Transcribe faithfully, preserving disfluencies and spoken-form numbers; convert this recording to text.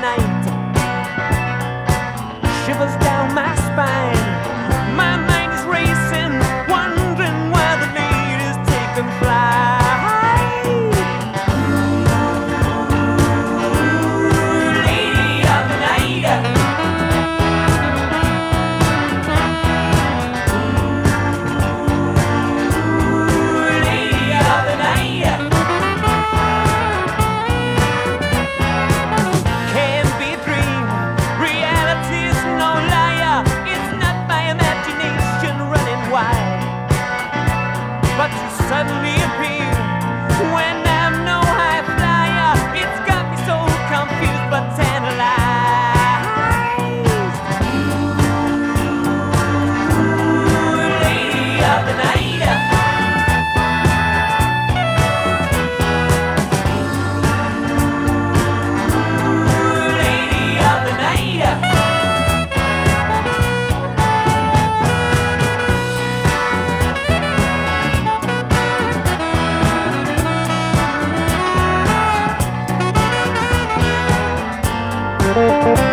night. Shivers down my spine. My mind is racing, wondering where the lady's taking flight. Lady of the night. Lady of the night. Can't be a dream. Reality is no liar. It's not my imagination running wild. But you suddenly appear when I'm no high flyer. It's got me so confused but tantalized. Ooh, lady of the night. Ooh, lady of the night. Thank you.